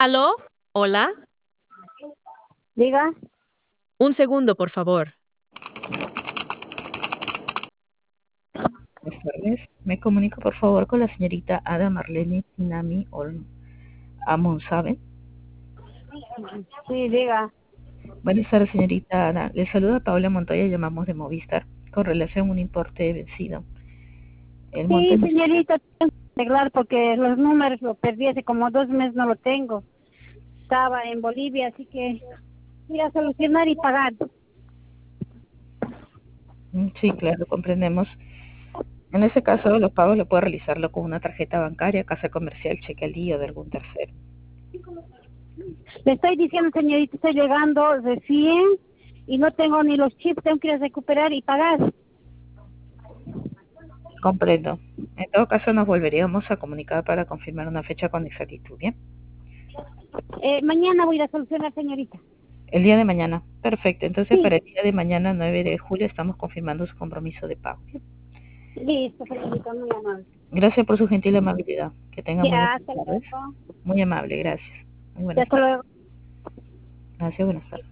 ¿Aló? Hola. Diga, Un segundo, por favor. Buenas tardes. Me comunico, por favor, con la señorita Ada Marlene Tinami Amonsaben. sí, diga. Buenas tardes, señorita Ada. Le saluda Paula Montoya, llamamos de Movistar, con relación a un importe vencido. El monto Sí, es... señorita, tengo que arreglar porque los números lo perdí hace como 2 meses, no lo tengo. Estaba en Bolivia, así que voy a solucionar y pagar. Sí, claro, comprendemos. En ese caso, los pagos lo puede realizarlo con una tarjeta bancaria, casa comercial, cheque al día o de algún tercero. Le estoy diciendo, señorita, estoy llegando recién y no tengo ni los chips, tengo que ir a recuperar y pagar. Comprendo. En todo caso, nos volveríamos a comunicar para confirmar una fecha con exactitud, ¿bien? Mañana voy a ir a solucionar, señorita. El día de mañana. Perfecto. Entonces, Sí, para el día de mañana, 9 de julio, estamos confirmando su compromiso de pago. listo, señorita, muy amable. Gracias por su gentil amabilidad. Que tenga muy Ya, buenas hasta tardes. luego. Muy amable, gracias. Muy Ya, buenas hasta tardes. luego. Gracias, buenas tardes.